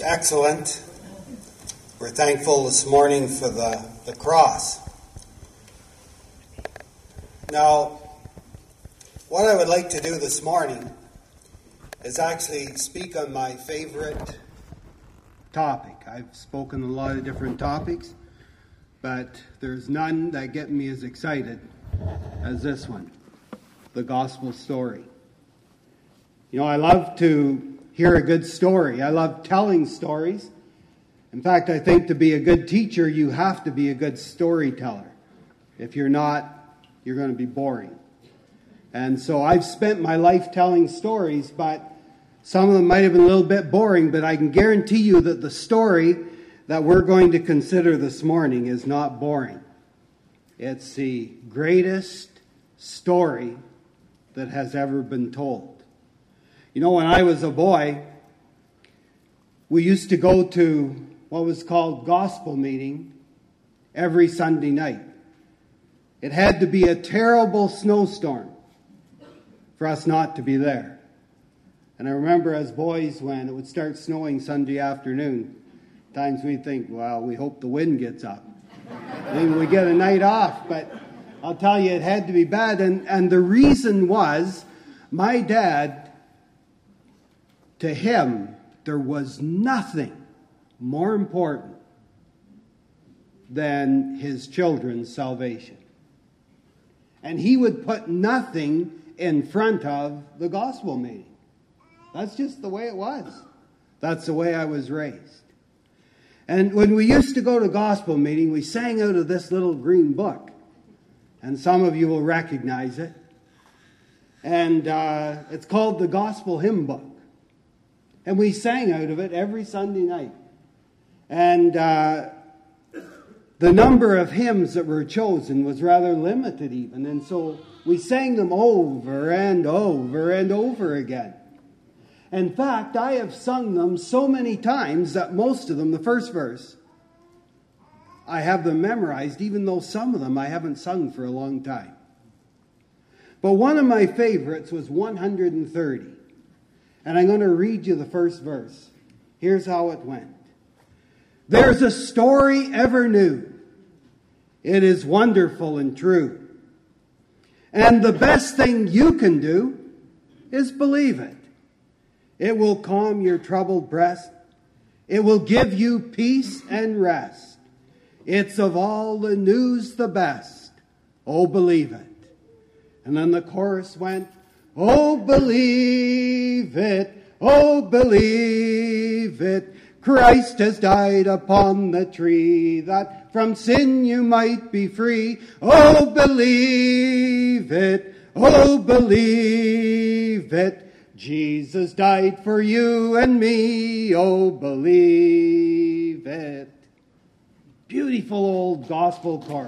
excellent. We're thankful this morning for the cross. Now, what I would like to do this morning is actually speak on my favorite topic. I've spoken on a lot of different topics, but there's none that get me as excited as this one, the gospel story. You know, I love to hear a good story. I love telling stories. In fact, I think to be a good teacher, you have to be a good storyteller. If you're not, you're going to be boring. And so I've spent my life telling stories, but some of them might have been a little bit boring, but I can guarantee you that the story that we're going to consider this morning is not boring. It's the greatest story that has ever been told. You know, when I was a boy, we used to go to what was called gospel meeting every Sunday night. It had to be a terrible snowstorm for us not to be there. And I remember as boys, when it would start snowing Sunday afternoon, times we'd think, well, we hope the wind gets up. Maybe we get a night off. But I'll tell you, it had to be bad. And the reason was, my dad, to him, there was nothing more important than his children's salvation. And he would put nothing in front of the gospel meeting. That's just the way it was. That's the way I was raised. And when we used to go to gospel meeting, we sang out of this little green book. And some of you will recognize it. And it's called the Gospel Hymn Book. And we sang out of it every Sunday night. And the number of hymns that were chosen was rather limited even. And so we sang them over and over and over again. In fact, I have sung them so many times that most of them, the first verse, I have them memorized, even though some of them I haven't sung for a long time. But one of my favorites was 130. And I'm going to read you the first verse. Here's how it went. There's a story ever new. It is wonderful and true. And the best thing you can do is believe it. It will calm your troubled breast. It will give you peace and rest. It's of all the news the best. Oh, believe it. And then the chorus went, oh, believe it, oh, believe it. Christ has died upon the tree, that from sin you might be free. Oh, believe it, oh, believe it. Jesus died for you and me, oh, believe it. Beautiful old gospel chorus.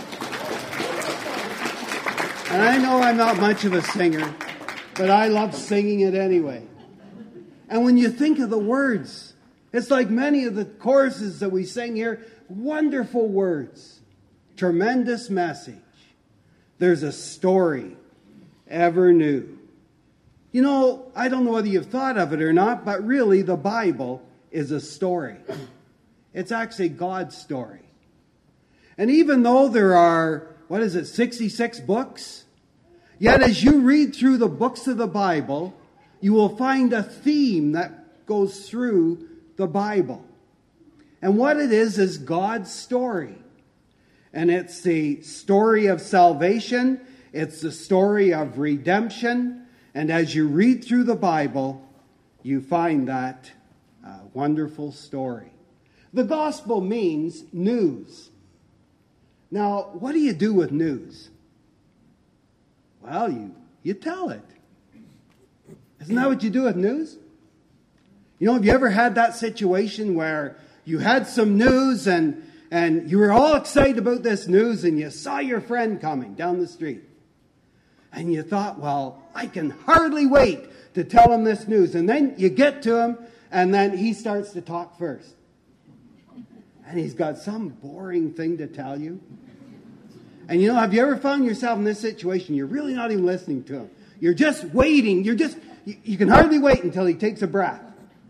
And I know I'm not much of a singer, but I love singing it anyway. And when you think of the words, it's like many of the choruses that we sing here, wonderful words, tremendous message. There's a story ever new. You know, I don't know whether you've thought of it or not, but really the Bible is a story. It's actually God's story. And even though there are, 66 books? Yet as you read through the books of the Bible, you will find a theme that goes through the Bible. And what it is God's story. And it's the story of salvation. It's the story of redemption. And as you read through the Bible, you find that wonderful story. The gospel means news. Now, what do you do with news? Well, you tell it. Isn't that what you do with news? You know, have you ever had that situation where you had some news and you were all excited about this news and you saw your friend coming down the street? And you thought, well, I can hardly wait to tell him this news. And then you get to him and then he starts to talk first. And he's got some boring thing to tell you. And you know, have you ever found yourself in this situation? You're really not even listening to him. You're just waiting. You can hardly wait until he takes a breath.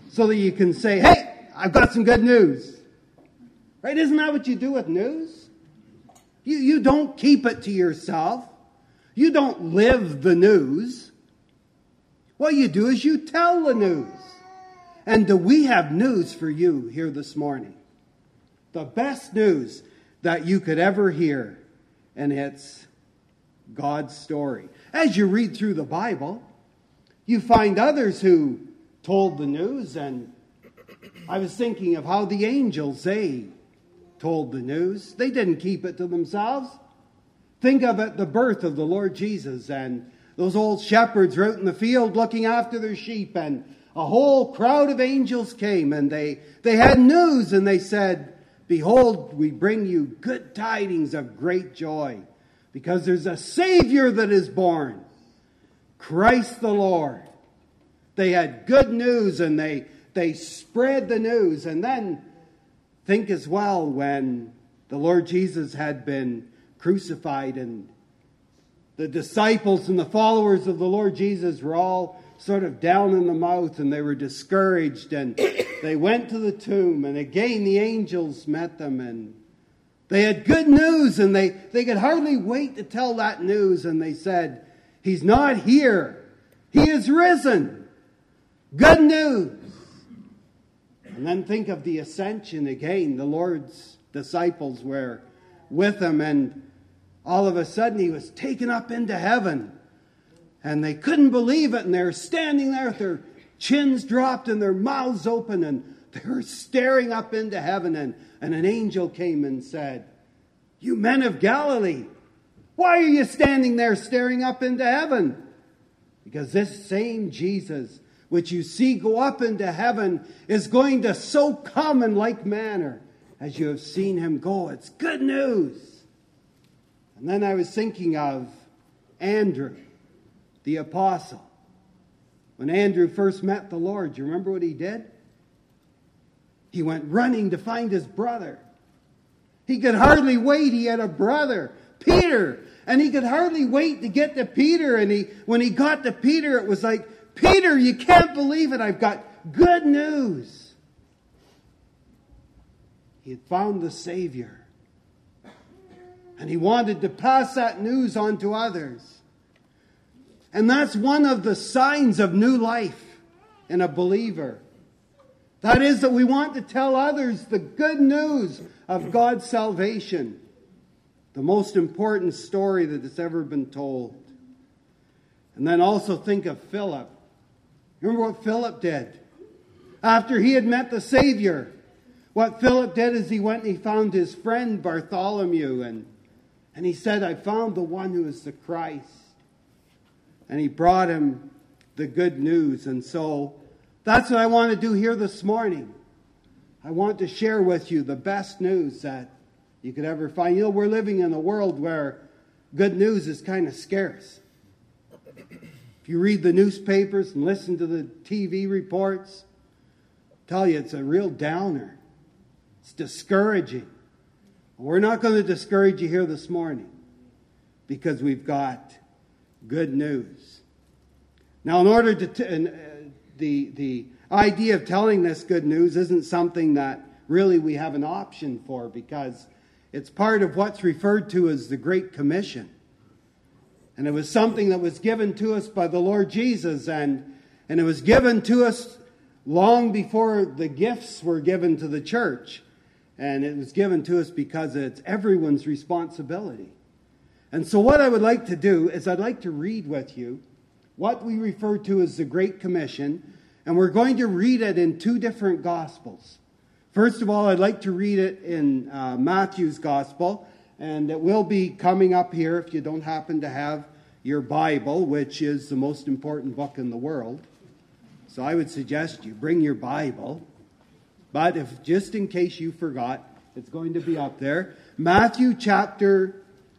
so that you can say, hey, I've got some good news. Right? Isn't that what you do with news? You don't keep it to yourself. You don't live the news. What you do is you tell the news. And we have news for you here this morning. The best news that you could ever hear. And it's God's story. As you read through the Bible, you find others who told the news. And I was thinking of how the angels, they told the news. They didn't keep it to themselves. Think of it, the birth of the Lord Jesus. And those old shepherds were out in the field looking after their sheep. And a whole crowd of angels came. And they had news. And they said, behold, we bring you good tidings of great joy. Because there's a Savior that is born. Christ the Lord. They had good news and they spread the news. And then think as well when the Lord Jesus had been crucified and the disciples and the followers of the Lord Jesus were all sort of down in the mouth and they were discouraged and they went to the tomb and again the angels met them and they had good news and they could hardly wait to tell that news and they said, He's not here. He is risen. Good news. And then think of the ascension again. The Lord's disciples were with him and all of a sudden he was taken up into heaven. And they couldn't believe it and they were standing there with their chins dropped and their mouths open and they were staring up into heaven and an angel came and said, you men of Galilee, why are you standing there staring up into heaven? Because this same Jesus, which you see go up into heaven, is going to so come in like manner as you have seen him go. It's good news. And then I was thinking of Andrew, the apostle. When Andrew first met the Lord, do you remember what he did? He went running to find his brother. He could hardly wait. He had a brother, Peter. And he could hardly wait to get to Peter. And when he got to Peter, it was like, Peter, you can't believe it. I've got good news. He had found the Savior. And he wanted to pass that news on to others. And that's one of the signs of new life in a believer. That is that we want to tell others the good news of God's salvation. The most important story that has ever been told. And then also think of Philip. Remember what Philip did? After he had met the Savior, what Philip did is he went and he found his friend Bartholomew and he said, I found the one who is the Christ. And he brought him the good news. And so that's what I want to do here this morning. I want to share with you the best news that you could ever find. You know, we're living in a world where good news is kind of scarce. If you read the newspapers and listen to the TV reports, I tell you it's a real downer. It's discouraging. We're not going to discourage you here this morning because we've got good news. Now, in order to the idea of telling this good news isn't something that really we have an option for because it's part of what's referred to as the Great Commission. And it was something that was given to us by the Lord Jesus and it was given to us long before the gifts were given to the church. And it was given to us because it's everyone's responsibility. And so what I would like to do is I'd like to read with you what we refer to as the Great Commission. And we're going to read it in two different Gospels. First of all, I'd like to read it in Matthew's Gospel. And it will be coming up here if you don't happen to have your Bible, which is the most important book in the world. So I would suggest you bring your Bible. But if just in case you forgot, it's going to be up there. Matthew chapter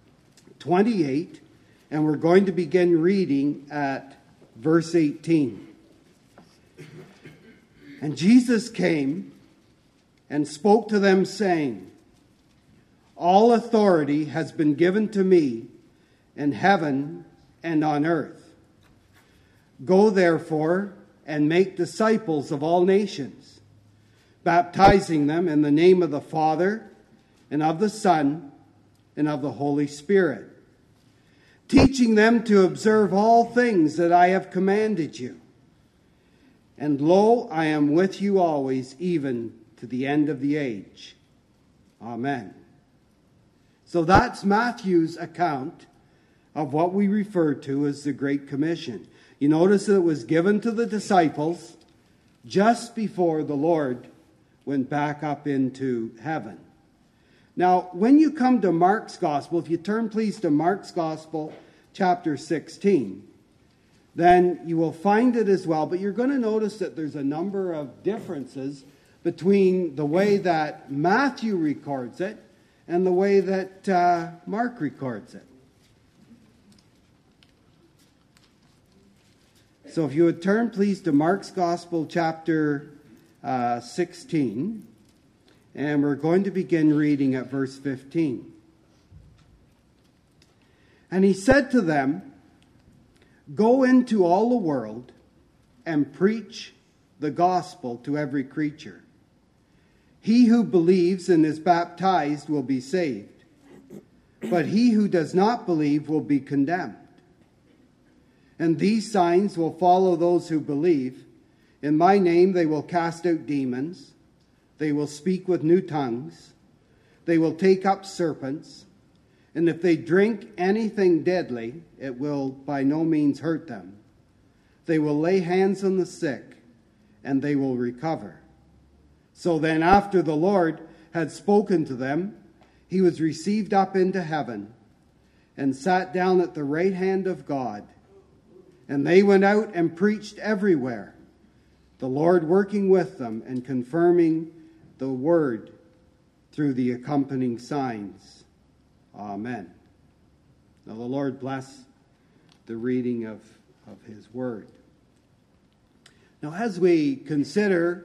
28. And we're going to begin reading at verse 18. And Jesus came and spoke to them, saying, all authority has been given to me in heaven and on earth. Go therefore and make disciples of all nations, baptizing them in the name of the Father and of the Son and of the Holy Spirit, teaching them to observe all things that I have commanded you. And lo, I am with you always, even to the end of the age. Amen. So that's Matthew's account of what we refer to as the Great Commission. You notice that it was given to the disciples just before the Lord went back up into heaven. Now, when you come to Mark's Gospel, if you turn please to Mark's Gospel, chapter 16, then you will find it as well. But you're going to notice that there's a number of differences between the way that Matthew records it and the way that Mark records it. So if you would turn please to Mark's Gospel, chapter 16, and we're going to begin reading at verse 15. And he said to them, "Go into all the world and preach the gospel to every creature. He who believes and is baptized will be saved, but he who does not believe will be condemned. And these signs will follow those who believe. In my name they will cast out demons. They will speak with new tongues. They will take up serpents. And if they drink anything deadly, it will by no means hurt them. They will lay hands on the sick, and they will recover." So then, after the Lord had spoken to them, he was received up into heaven and sat down at the right hand of God. And they went out and preached everywhere, the Lord working with them and confirming the word through the accompanying signs. Amen. Now the Lord bless the reading of his word. Now as we consider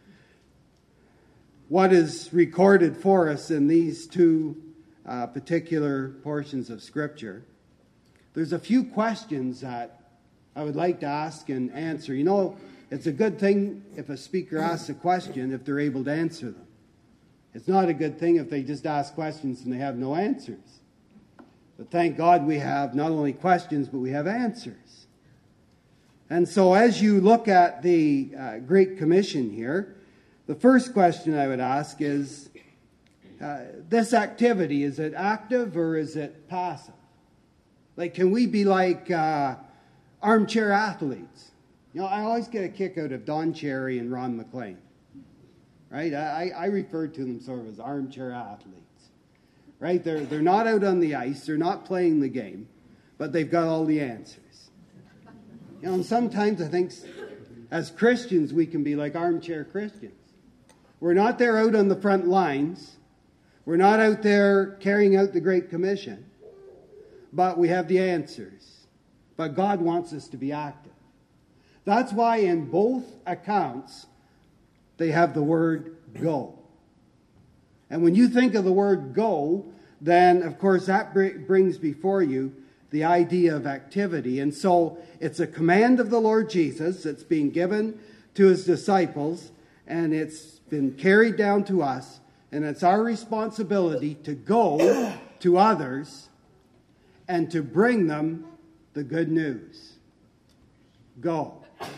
what is recorded for us in these two particular portions of Scripture, there's a few questions that I would like to ask and answer. You know, it's a good thing if a speaker asks a question if they're able to answer them. It's not a good thing if they just ask questions and they have no answers. But thank God we have not only questions, but we have answers. And so as you look at the Great Commission here, the first question I would ask is, this activity, is it active or is it passive? Like, can we be like armchair athletes? You know, I always get a kick out of Don Cherry and Ron McLean. Right? I refer to them sort of as armchair athletes. Right? They're not out on the ice. They're not playing the game. But they've got all the answers. You know, and sometimes I think as Christians we can be like armchair Christians. We're not there out on the front lines. We're not out there carrying out the Great Commission. But we have the answers. But God wants us to be active. That's why in both accounts they have the word go. And when you think of the word go, then of course that brings before you the idea of activity. And so it's a command of the Lord Jesus that's being given to his disciples, and it's been carried down to us, and it's our responsibility to go to others and to bring them the good news. Go.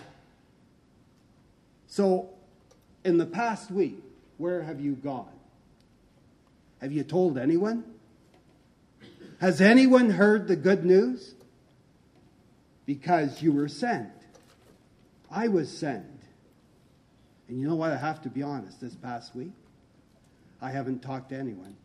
So, in the past week, where have you gone? Have you told anyone? Has anyone heard the good news? Because you were sent. I was sent. And you know what? I have to be honest. This past week, I haven't talked to anyone.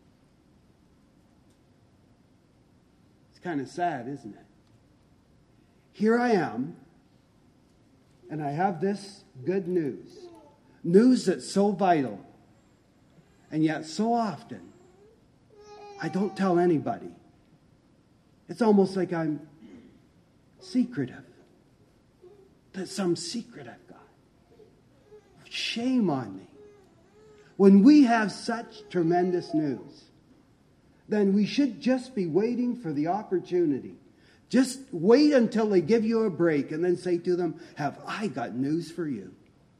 It's kind of sad, isn't it? Here I am, and I have this good news. News that's so vital. And yet so often, I don't tell anybody. It's almost like I'm secretive. There's some secret I've got. Shame on me. When we have such tremendous news, then we should just be waiting for the opportunity Just wait until they give you a break and then say to them, have I got news for you?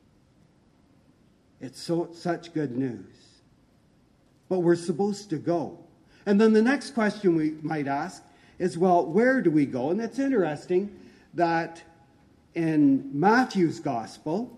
It's such good news. But we're supposed to go. And then the next question we might ask is, well, where do we go? And it's interesting that in Matthew's Gospel,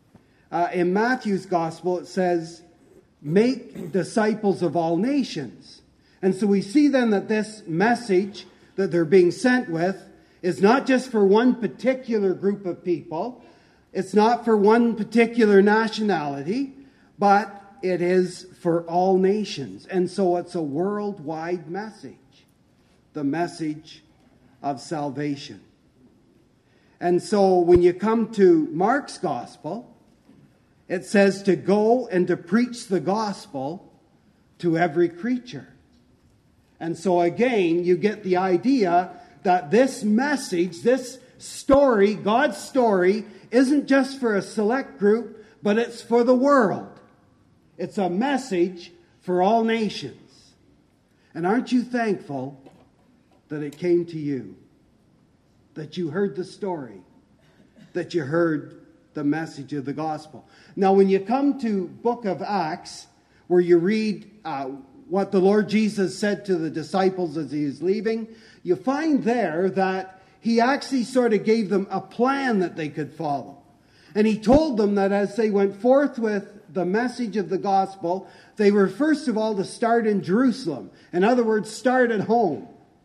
it says, make disciples of all nations. And so we see then that this message that they're being sent with is not just for one particular group of people. It's not for one particular nationality, but it is for all nations. And so it's a worldwide message, the message of salvation. And so when you come to Mark's Gospel, it says to go and to preach the gospel to every creature. And so again, you get the idea that this message, this story, God's story, isn't just for a select group, but it's for the world. It's a message for all nations. And aren't you thankful that it came to you? That you heard the story? That you heard the message of the gospel? Now, when you come to book of Acts, where you read what the Lord Jesus said to the disciples as he was leaving, you find there that he actually sort of gave them a plan that they could follow. And he told them that as they went forth with the message of the gospel, they were first of all to start in Jerusalem. In other words, start at home.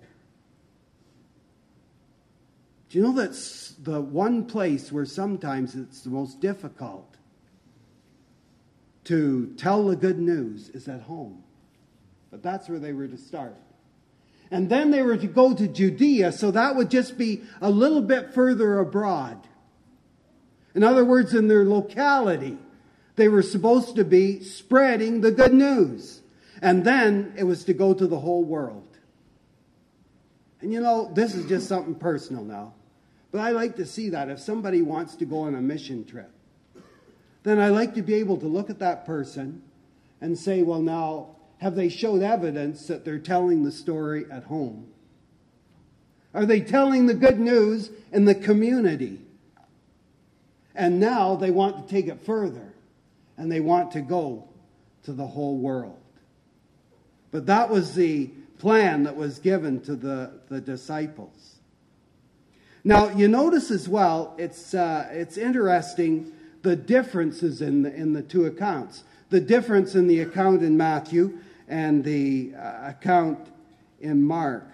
Do you know that's the one place where sometimes it's the most difficult to tell the good news is at home? But that's where they were to start. And then they were to go to Judea, so that would just be a little bit further abroad. In other words, in their locality, they were supposed to be spreading the good news. And then it was to go to the whole world. And you know, this is just something personal now. But I like to see that if somebody wants to go on a mission trip, then I like to be able to look at that person and say, well, now, have they showed evidence that they're telling the story at home? Are they telling the good news in the community? And now they want to take it further, and they want to go to the whole world. But that was the plan that was given to the disciples. Now, you notice as well, it's interesting, the differences in the two accounts. The difference in the account in Matthew and the account in Mark.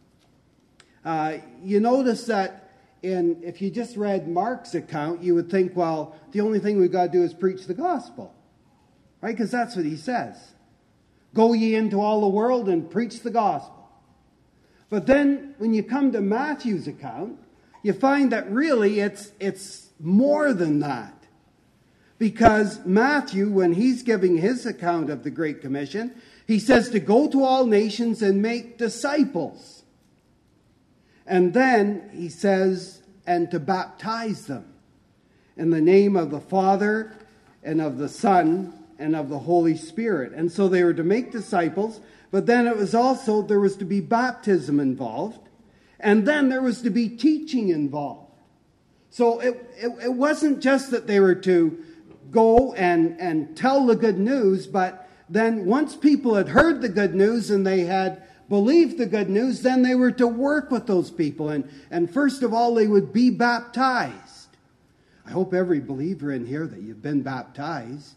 You notice that if you just read Mark's account, you would think, well, the only thing we've got to do is preach the gospel. Right? Because that's what he says. Go ye into all the world and preach the gospel. But then when you come to Matthew's account, you find that really it's more than that. Because Matthew, when he's giving his account of the Great Commission, he says to go to all nations and make disciples. And then he says, and to baptize them in the name of the Father and of the Son and of the Holy Spirit. And so they were to make disciples, but then it was also, there was to be baptism involved, and then there was to be teaching involved. So it wasn't just that they were to go and tell the good news, but then once people had heard the good news and they had believed the good news, then they were to work with those people. And first of all, they would be baptized. I hope every believer in here that you've been baptized.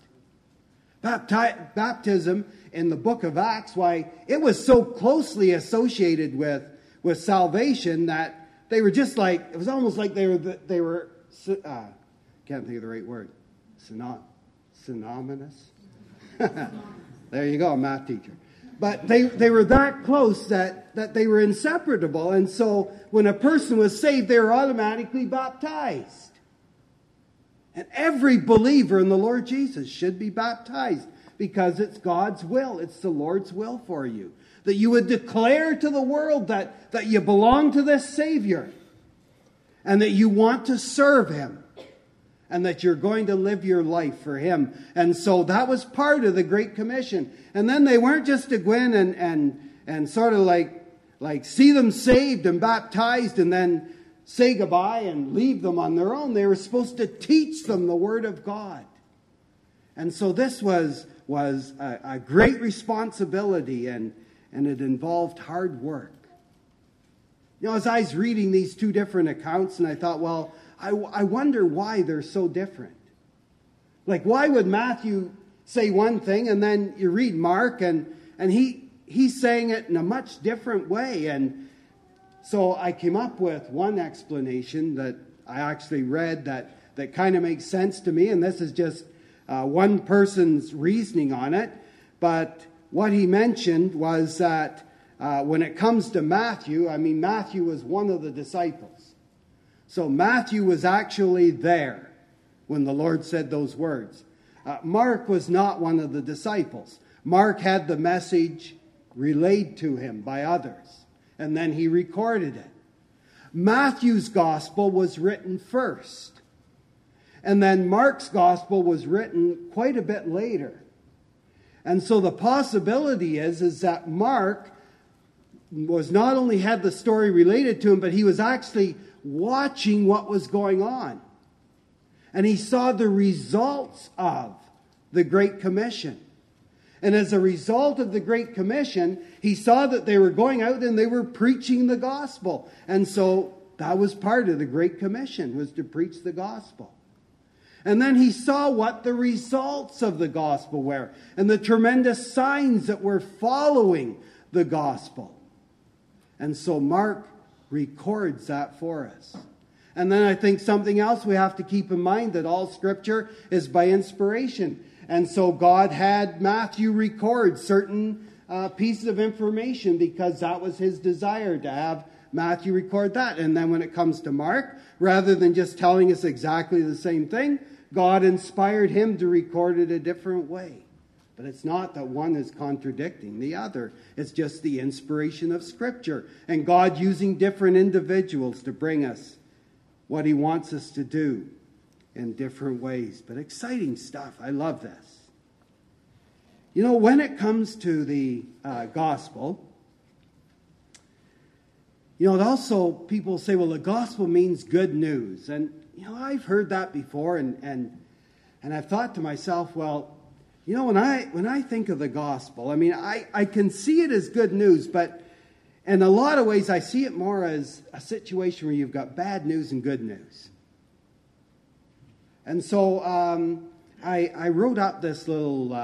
Baptism in the book of Acts, why, it was so closely associated with salvation that they were just like, it was almost like they were can't think of the right word. Synonymous? There you go, math teacher. But they were that close that they were inseparable. And so when a person was saved, they were automatically baptized. And every believer in the Lord Jesus should be baptized because it's God's will. It's the Lord's will for you. That you would declare to the world that you belong to this Savior and that you want to serve Him and that you're going to live your life for Him. And so that was part of the Great Commission. And then they weren't just to go in and sort of like like see them saved and baptized and then say goodbye and leave them on their own. They were supposed to teach them the Word of God. And so this was a great responsibility, and it involved hard work. You know, as I was reading these two different accounts, and I thought, well, I wonder why they're so different. Like, why would Matthew say one thing, and then you read Mark, and he's saying it in a much different way? And so I came up with one explanation that I actually read that kind of makes sense to me, and this is just one person's reasoning on it. But what he mentioned was that when it comes to Matthew, I mean, Matthew was one of the disciples. So Matthew was actually there when the Lord said those words. Mark was not one of the disciples. Mark had the message relayed to him by others, and then he recorded it. Matthew's gospel was written first, and then Mark's gospel was written quite a bit later. And so the possibility is that Mark was not only had the story related to him, but he was actually watching what was going on. And he saw the results of the Great Commission. And as a result of the Great Commission, he saw that they were going out and they were preaching the gospel. And so that was part of the Great Commission, was to preach the gospel. And then he saw what the results of the gospel were, and the tremendous signs that were following the gospel. And so Mark records that for us. And then I think something else we have to keep in mind, that all Scripture is by inspiration. And so God had Matthew record certain pieces of information because that was his desire, to have Matthew record that. And then when it comes to Mark, rather than just telling us exactly the same thing, God inspired him to record it a different way. But it's not that one is contradicting the other. It's just the inspiration of Scripture. And God using different individuals to bring us what he wants us to do in different ways. But exciting stuff. I love this. You know, when it comes to the gospel, you know, it also, people say, well, the gospel means good news. And, you know, I've heard that before, and I've thought to myself, well, you know, when I think of the gospel, I mean, I can see it as good news, but in a lot of ways I see it more as a situation where you've got bad news and good news. And so I wrote up this little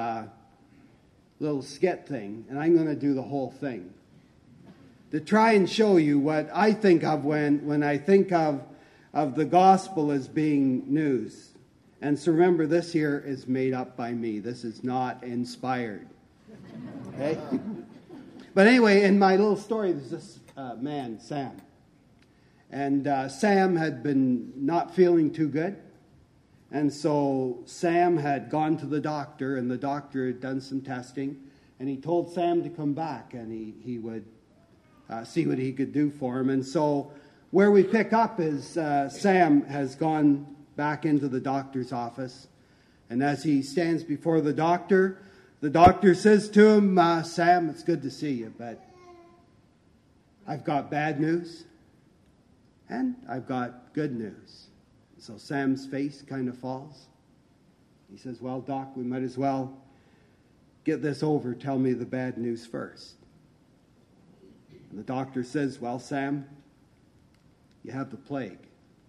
skit thing, and I'm going to do the whole thing to try and show you what I think of when I think of the gospel as being news. And so remember, this here is made up by me. This is not inspired. Okay? But anyway, in my little story, there's this man, Sam. And Sam had been not feeling too good. And so Sam had gone to the doctor, and the doctor had done some testing. And he told Sam to come back, and he would see what he could do for him. And so where we pick up is Sam has gone back into the doctor's office. And as he stands before the doctor says to him, Sam, it's good to see you, but I've got bad news and I've got good news. So Sam's face kind of falls. He says, well, Doc, we might as well get this over. Tell me the bad news first. And the doctor says, well, Sam, you have the plague.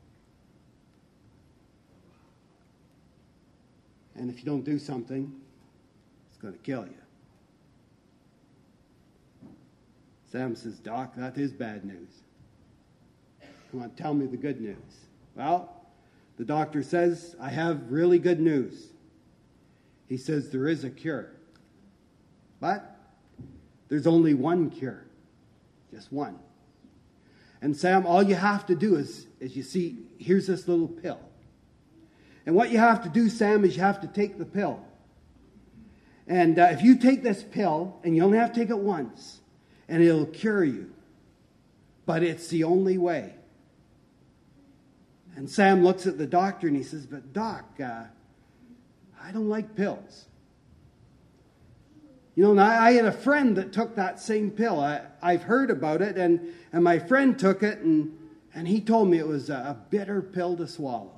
And if you don't do something, it's going to kill you. Sam says, Doc, that is bad news. Come on, tell me the good news. Well, the doctor says, I have really good news. He says, there is a cure. But there's only one cure. Just one. And Sam, all you have to do is you see, here's this little pill. And what you have to do, Sam, is you have to take the pill. And if you take this pill, and you only have to take it once, and it'll cure you. But it's the only way. And Sam looks at the doctor and he says, but Doc, I don't like pills. And I had a friend that took that same pill. I've heard about it, and my friend took it, and he told me it was a bitter pill to swallow.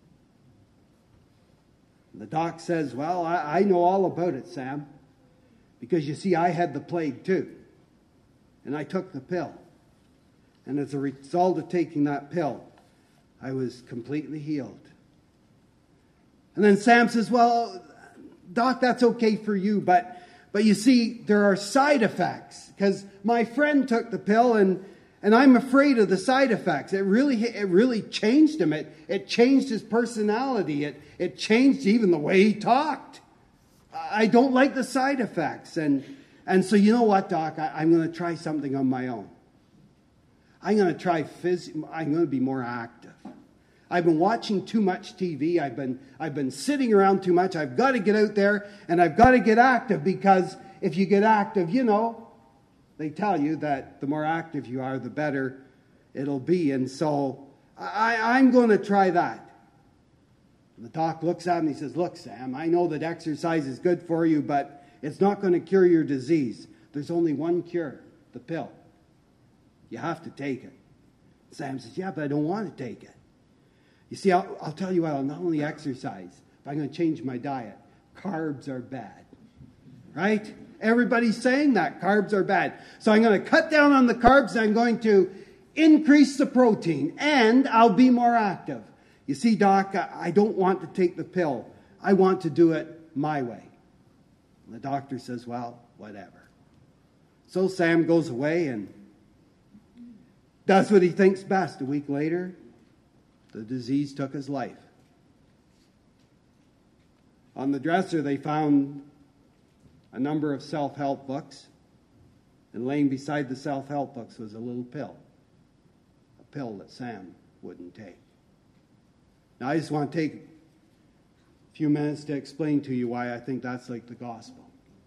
The doc says, well, I know all about it, Sam, because you see, I had the plague too, and I took the pill. And as a result of taking that pill, I was completely healed. And then Sam says, well, Doc, that's okay for you, but you see, there are side effects, because my friend took the pill, and I'm afraid of the side effects. It really changed him. It changed his personality. It changed even the way he talked. I don't like the side effects. And so you know what, Doc? I'm going to try something on my own. I'm going to be more active. I've been watching too much TV. I've been sitting around too much. I've got to get out there and I've got to get active, because if you get active, they tell you that the more active you are, the better it'll be. And so I'm going to try that. And the doc looks at him and he says, look, Sam, I know that exercise is good for you, but it's not going to cure your disease. There's only one cure, the pill. You have to take it. Sam says, yeah, but I don't want to take it. You see, I'll tell you what, I'll not only exercise, but I'm going to change my diet. Carbs are bad. Right? Everybody's saying that. Carbs are bad. So I'm going to cut down on the carbs. I'm going to increase the protein. And I'll be more active. You see, Doc, I don't want to take the pill. I want to do it my way. And the doctor says, well, whatever. So Sam goes away and does what he thinks best. A week later, the disease took his life. On the dresser, they found a number of self-help books, and laying beside the self-help books was a little pill, a pill that Sam wouldn't take. Now, I just want to take a few minutes to explain to you why I think that's like the gospel.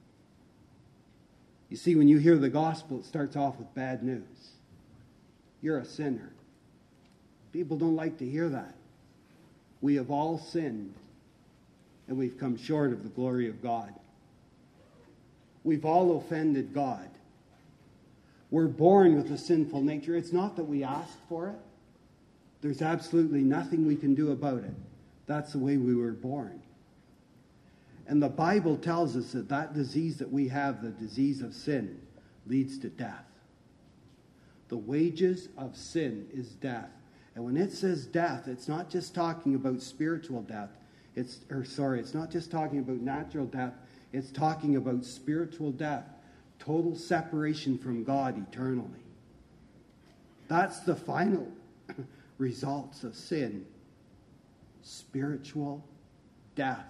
You see, when you hear the gospel, it starts off with bad news. You're a sinner. People don't like to hear that. We have all sinned, and we've come short of the glory of God. We've all offended God. We're born with a sinful nature. It's not that we asked for it. There's absolutely nothing we can do about it. That's the way we were born. And the Bible tells us that disease that we have, the disease of sin, leads to death. The wages of sin is death. And when it says death, it's not just talking about spiritual death. It's not just talking about natural death. It's talking about spiritual death. Total separation from God eternally. That's the final results of sin. Spiritual death.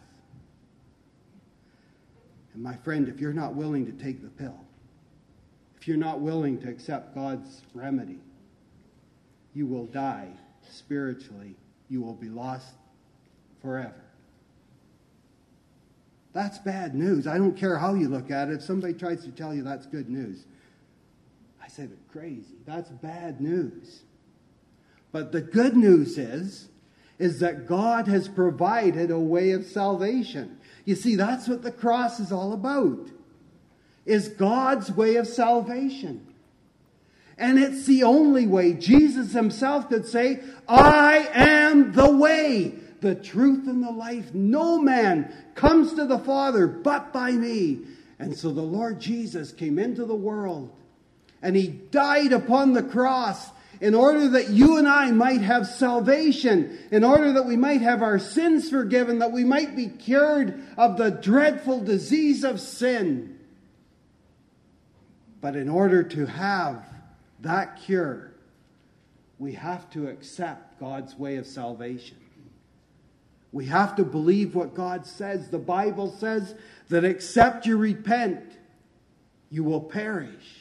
And my friend, if you're not willing to take the pill, if you're not willing to accept God's remedy, you will die spiritually. You will be lost forever. That's bad news. I don't care how you look at it. If somebody tries to tell you that's good news, I say they're crazy. That's bad news. But the good news is that God has provided a way of salvation. You see, that's what the cross is all about. Is God's way of salvation. And it's the only way. Jesus himself could say, I am the way, the truth, and the life. No man comes to the Father but by me. And so the Lord Jesus came into the world. And he died upon the cross in order that you and I might have salvation. In order that we might have our sins forgiven. That we might be cured of the dreadful disease of sin. But in order to have that cure, we have to accept God's way of salvation. We have to believe what God says. The Bible says that except you repent, you will perish.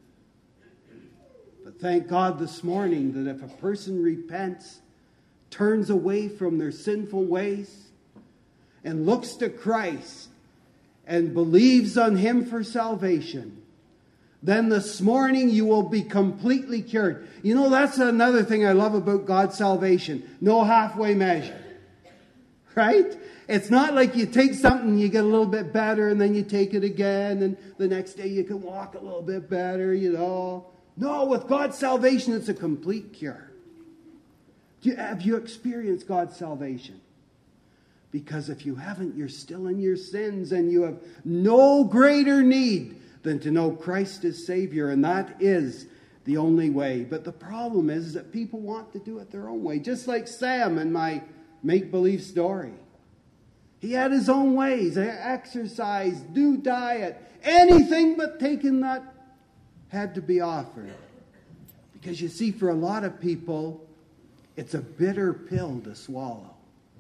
But thank God this morning that if a person repents, turns away from their sinful ways, and looks to Christ and believes on him for salvation, then this morning you will be completely cured. You know, that's another thing I love about God's salvation. No halfway measure. right? It's not like you take something and you get a little bit better and then you take it again and the next day you can walk a little bit better, No, with God's salvation, it's a complete cure. Have you experienced God's salvation? Because if you haven't, you're still in your sins and you have no greater need than to know Christ as Savior, and that is the only way. But the problem is that people want to do it their own way, just like Sam in my make-believe story. He had his own ways, exercise, do diet, anything but taking that had to be offered. Because you see, for a lot of people, it's a bitter pill to swallow.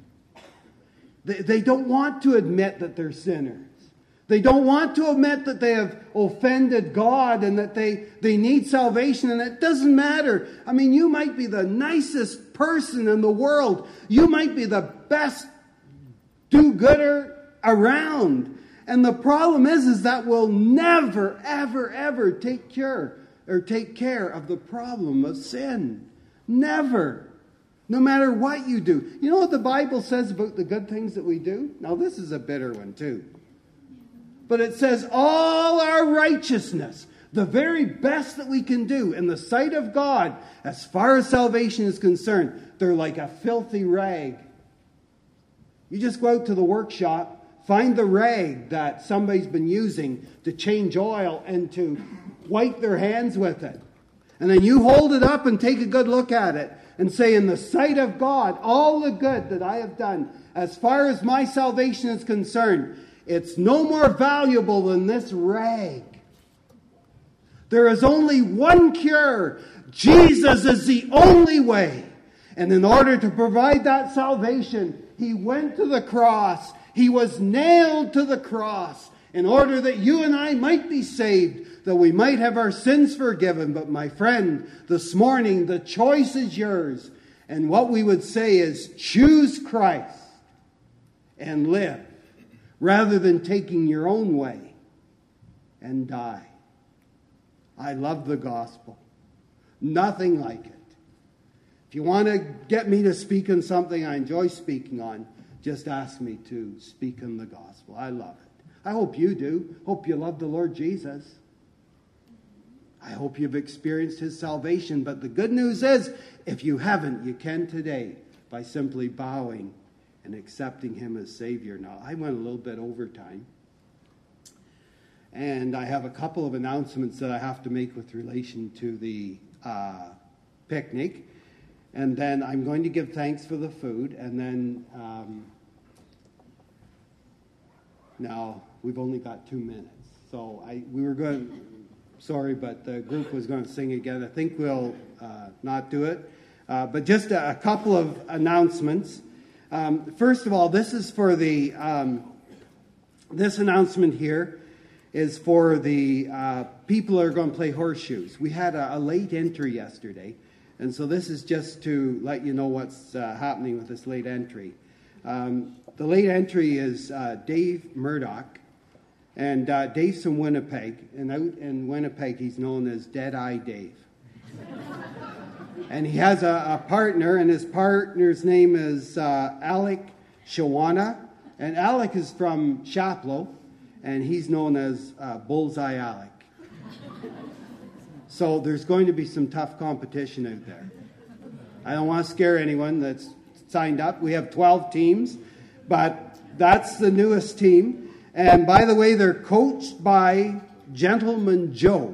They don't want to admit that they're sinners. They don't want to admit that they have offended God and that they need salvation, and it doesn't matter. I mean, you might be the nicest person in the world. You might be the best do-gooder around. And the problem is that we'll never, ever, ever take care of the problem of sin. Never. No matter what you do. You know what the Bible says about the good things that we do? Now, this is a bitter one, too. But it says all our righteousness, the very best that we can do in the sight of God, as far as salvation is concerned, they're like a filthy rag. You just go out to the workshop, find the rag that somebody's been using to change oil and to wipe their hands with it. And then you hold it up and take a good look at it. And say, in the sight of God, all the good that I have done, as far as my salvation is concerned, it's no more valuable than this rag. There is only one cure. Jesus is the only way. And in order to provide that salvation, He went to the cross. He was nailed to the cross in order that you and I might be saved, that we might have our sins forgiven. But my friend, this morning, the choice is yours. And what we would say is, choose Christ and live, rather than taking your own way and die. I love the gospel. Nothing like it. If you want to get me to speak on something I enjoy speaking on, just ask me to speak on the gospel. I love it. I hope you do. Hope you love the Lord Jesus. I hope you've experienced His salvation. But the good news is, if you haven't, you can today by simply bowing and accepting Him as Savior. Now, I went a little bit over time. And I have a couple of announcements that I have to make with relation to the picnic. And then I'm going to give thanks for the food. And then, now, we've only got 2 minutes. So sorry, but the group was going to sing again. I think we'll not do it. But just a couple of announcements. First of all, this is for the, this announcement here is for the people who are going to play horseshoes. We had a late entry yesterday, and so this is just to let you know what's happening with this late entry. The late entry is Dave Murdoch, and Dave's from Winnipeg, and out in Winnipeg he's known as Dead-Eye Dave. And he has a partner, and his partner's name is Alec Shawana, and Alec is from Chapleau, and he's known as Bullseye Alec. So there's going to be some tough competition out there. I don't want to scare anyone that's signed up. We have 12 teams, but that's the newest team. And by the way, they're coached by Gentleman Joe.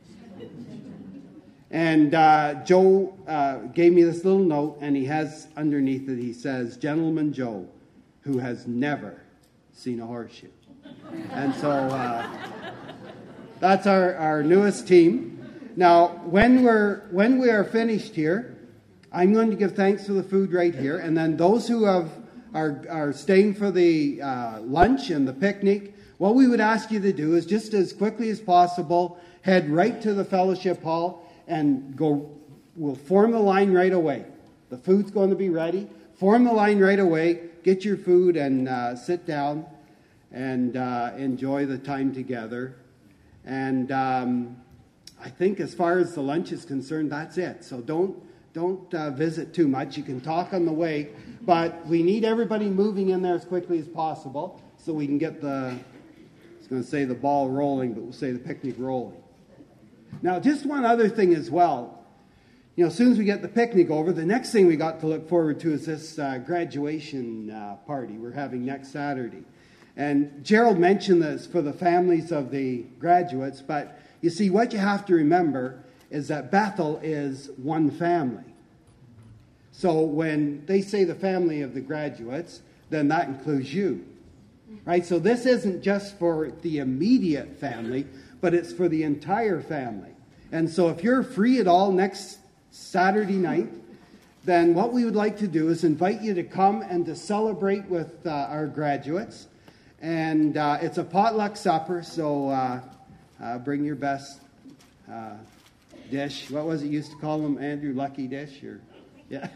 And Joe gave me this little note, and he has underneath it, he says, Gentleman Joe, who has never seen a horseshoe. And so that's our newest team. Now, when we are finished here, I'm going to give thanks for the food right here, and then those who are staying for the lunch and the picnic, what we would ask you to do is just as quickly as possible, head right to the fellowship hall and we'll form the line right away. The food's going to be ready. Form the line right away. Get your food and sit down and enjoy the time together. And I think as far as the lunch is concerned, that's it. So don't don't visit too much. You can talk on the way, but we need everybody moving in there as quickly as possible so we can get I was going to say the ball rolling, but we'll say the picnic rolling. Now, just one other thing as well. As soon as we get the picnic over, the next thing we got to look forward to is this graduation party we're having next Saturday. And Gerald mentioned this for the families of the graduates, but you see, what you have to remember is that Bethel is one family. So when they say the family of the graduates, then that includes you. Right? So this isn't just for the immediate family, but it's for the entire family. And so if you're free at all next Saturday night, then what we would like to do is invite you to come and to celebrate with our graduates. And it's a potluck supper, so bring your best dish. What was it you used to call them, Andrew? Lucky dish? Yeah.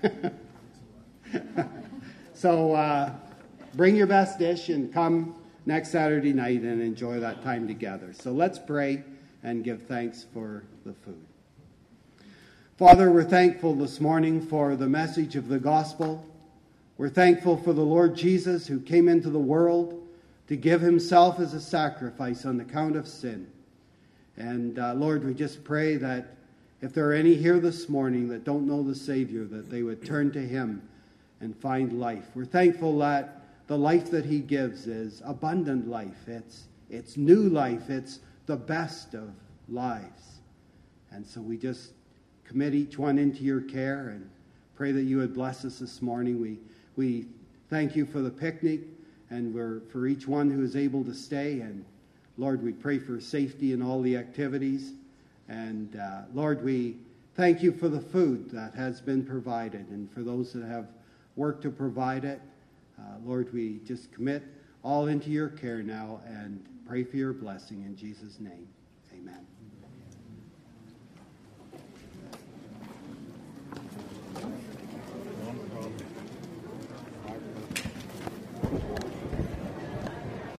So bring your best dish and come next Saturday night and enjoy that time together. So let's pray and give thanks for the food. Father, we're thankful this morning for the message of the gospel. We're thankful for the Lord Jesus who came into the world to give himself as a sacrifice on account of sin. And Lord, we just pray that if there are any here this morning that don't know the Savior, that they would turn to him and find life. We're thankful that the life that he gives is abundant life. It's new life. It's the best of lives. And so we just commit each one into your care and pray that you would bless us this morning. We thank you for the picnic and for each one who is able to stay. And Lord, we pray for safety in all the activities. And Lord, we thank you for the food that has been provided and for those that have worked to provide it. Lord, we just commit all into your care now and pray for your blessing in Jesus' name.